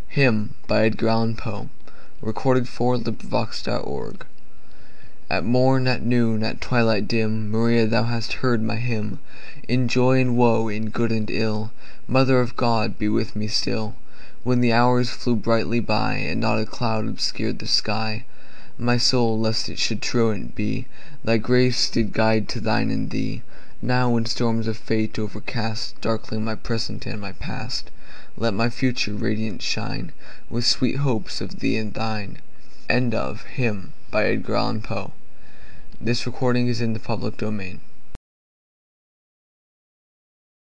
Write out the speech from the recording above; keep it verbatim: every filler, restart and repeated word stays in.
Hymn by Edgar Allan Poe. (1809–1849) At morn, at noon, at twilight dim, Maria, thou hast heard my hymn. In joy and woe, in good and ill, Mother of God, be with me still. When the hours flew brightly by, And not a cloud obscured the sky, My soul, lest it should truant be, Thy grace did guide to thine and thee. Now, when storms of fate overcast Darkling my present and my past, Let my future radiant shine With sweet hopes of thee and thine. Hymn by Edgar Allan Poe. This recording is in the public domain.